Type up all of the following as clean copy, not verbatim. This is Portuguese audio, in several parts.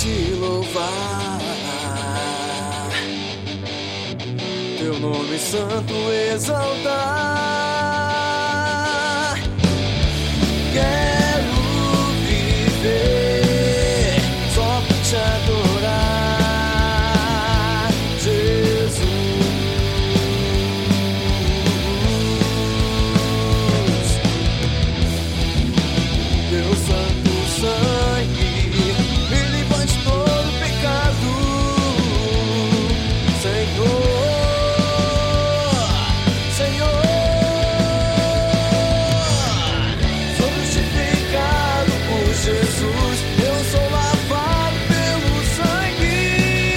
te louvar, teu nome santo exaltar. Quero viver só pra te adorar, Jesus. Teu santo sangue me limpa de todo pecado, Senhor. Jesus, eu sou lavado pelo sangue,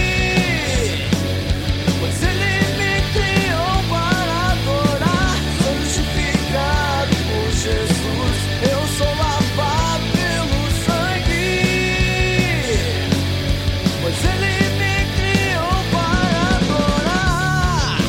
pois Ele me criou para adorar. Sou justificado por Jesus, eu sou lavado pelo sangue, pois Ele me criou para adorar.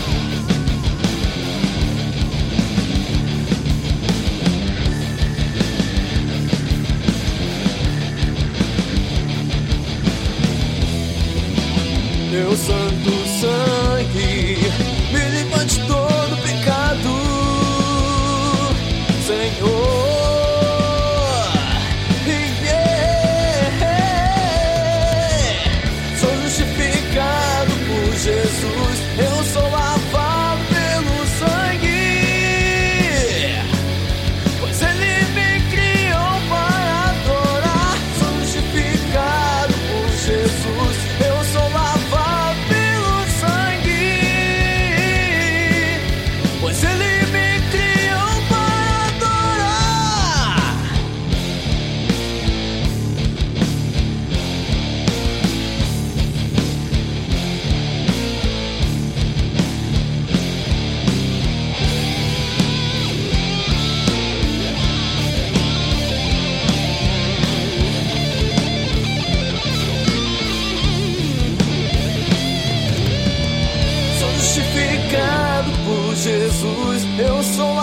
Teu santo sangue me limpa de todo pecado, Senhor. Sou justificado por Jesus, eu sou lavado pelo sangue, pois Ele me criou para adorar. Sou justificado por Jesus, eu sou lavado pelo sangue, pois Ele me criou para adorar. Sou justificado por Jesus, eu sou